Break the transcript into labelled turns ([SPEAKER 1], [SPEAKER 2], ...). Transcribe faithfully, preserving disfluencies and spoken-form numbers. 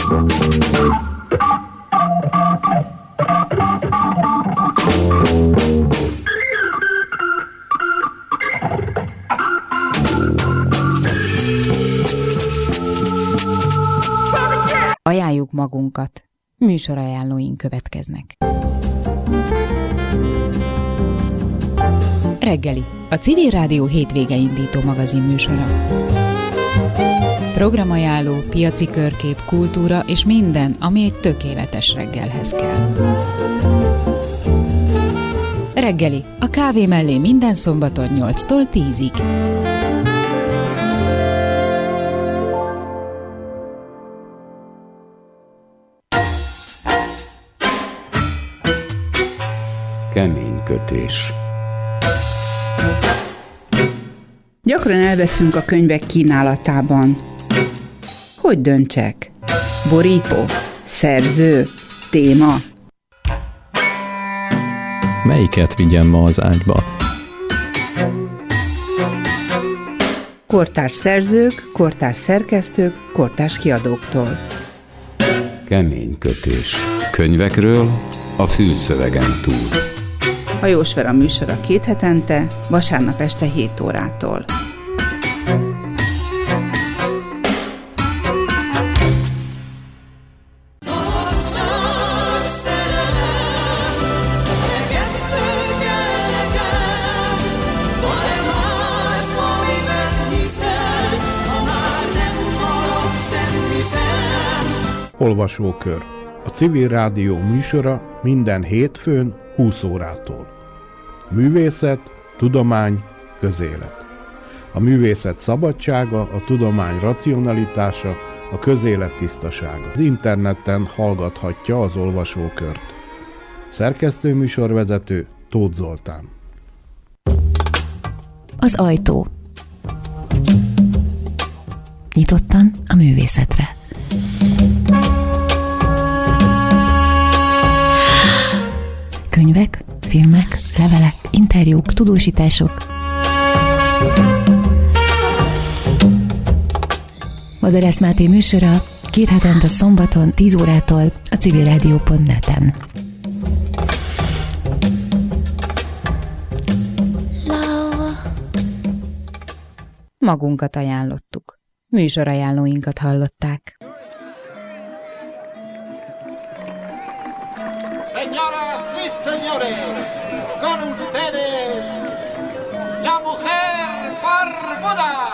[SPEAKER 1] Ajánljuk magunkat. Műsorajánlóink következnek. Reggeli, a Civil Rádió hétvége indító magazin műsora. Programajánló, piaci körkép, kultúra és minden, ami egy tökéletes reggelhez kell. Reggeli, a kávé mellé minden szombaton nyolctól tízig.
[SPEAKER 2] Keménykötés.
[SPEAKER 3] Gyakran elveszünk a könyvek kínálatában. Hogy döntsek? Borító? Szerző? Téma?
[SPEAKER 4] Melyiket vigyem ma az ágyba?
[SPEAKER 3] Kortárs szerzők, kortárs szerkesztők, kortárs kiadóktól.
[SPEAKER 2] Keménykötés. Könyvekről a fülszövegen túl.
[SPEAKER 3] Hajós Vera műsora két hetente, vasárnap este hét órától.
[SPEAKER 5] Olvasókör. A Civil Rádió műsora minden hétfőn húsz órától. Művészet, tudomány, közélet. A művészet szabadsága, a tudomány racionalitása, a közélet tisztasága. Az interneten hallgathatja az olvasókört. Szerkesztő műsorvezető Tóth Zoltán.
[SPEAKER 6] Az ajtó. Nyitottan a művészetre. Könyvek, filmek, levelek, interjúk, tudósítások. Madarász Máté műsora két hetente szombaton tíz órától a civilrádió pont net-en.
[SPEAKER 1] Magunkat ajánlottuk. Műsorajánlóinkat hallották.
[SPEAKER 7] Señoras y señores, con ustedes, la mujer barbuda.